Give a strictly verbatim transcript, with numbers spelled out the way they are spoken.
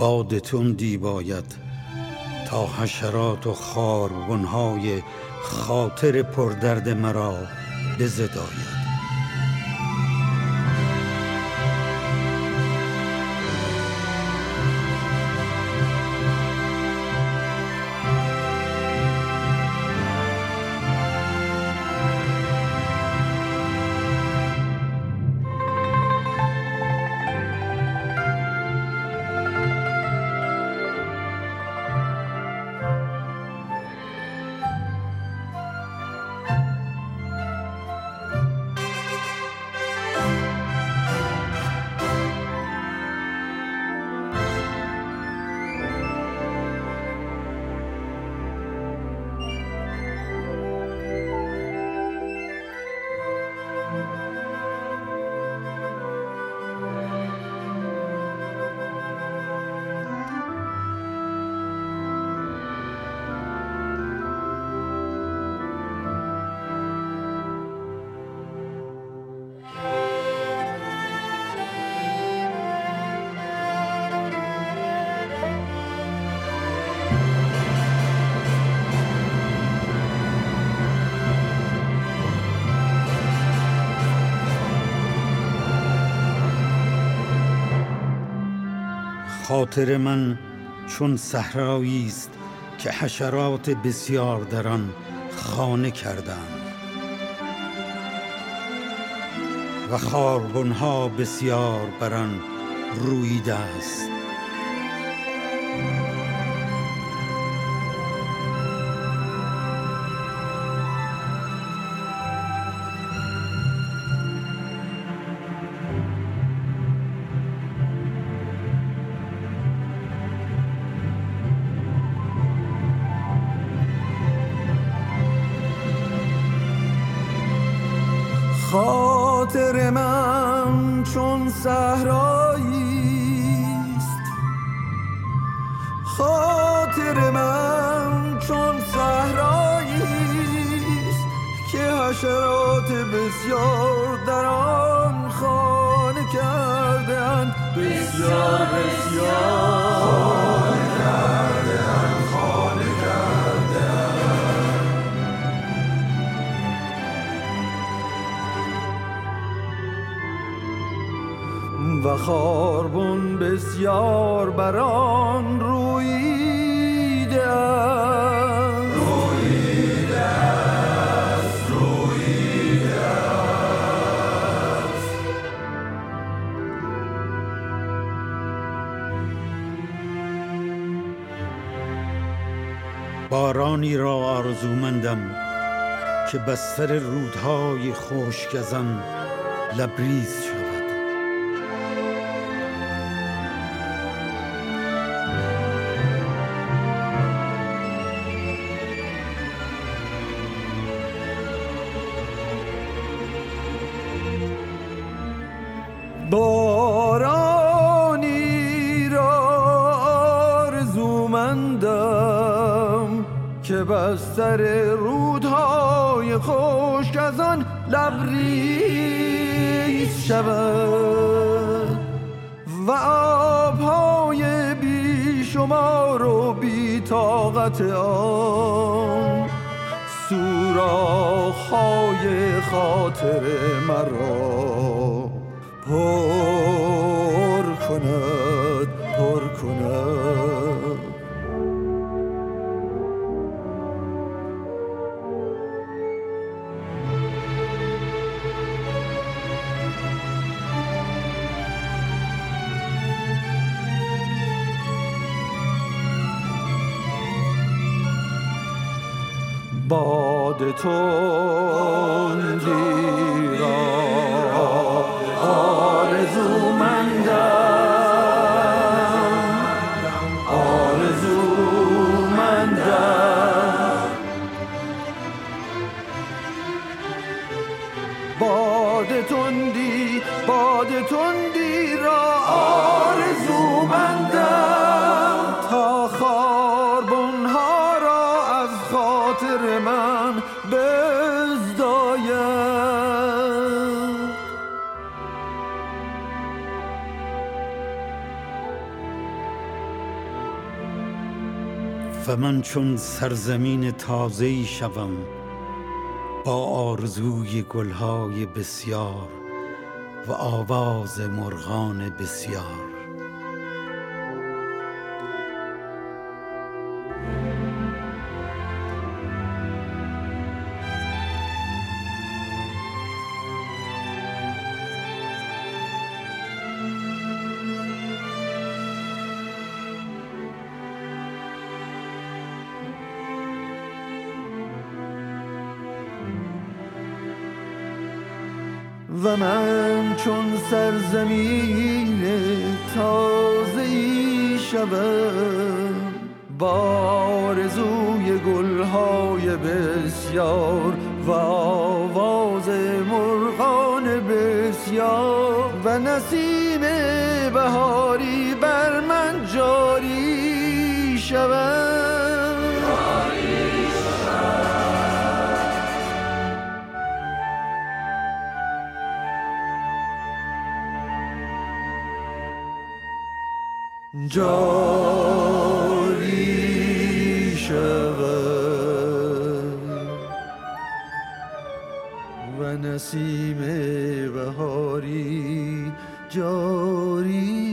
باد تندی باید تا حشرات و خاربن‌های خاطر پردرد مرا بزداید. خاطر من چون صحرایی است که حشرات بسیار در آن خانه کردند و خاربن‌ها بسیار بر آن رویده است. خاطر من چون صحرایی است، خاطر من چون صحرایی است که حشرات بسیار در آن خانه کردند، بسیار بسیار خانه کردند، خانه کردند. و خاربن بسیار بران رویده است، رویده است، رویده است. بارانی را آرزومندم که بستر رودهای خشک از آن لبریز شود. بارانی را آرزومندم که بستر رودهای خشک از آن لبریز شود و آبهای بیشمار و بی طاقت آن سوراخ‌های خاطر مرا پر کند، پر کند. باد تندی را آرزومندم، آرزومندم. باد تندی، باد تندی را آرزومندم تا خاربن‌ها را از خاطر من بزداید. و من چون سرزمین تازه‌ای شوم با آرزوی گلهای بسیار و آواز مرغان بسیار. و من چون سرزمین تازه‌ای شوم با آرزوی گلهای بسیار و آواز مرغان بسیار و نسیم بهاری بر من جاری شوم. جاری شود و نسیم بهاری جاری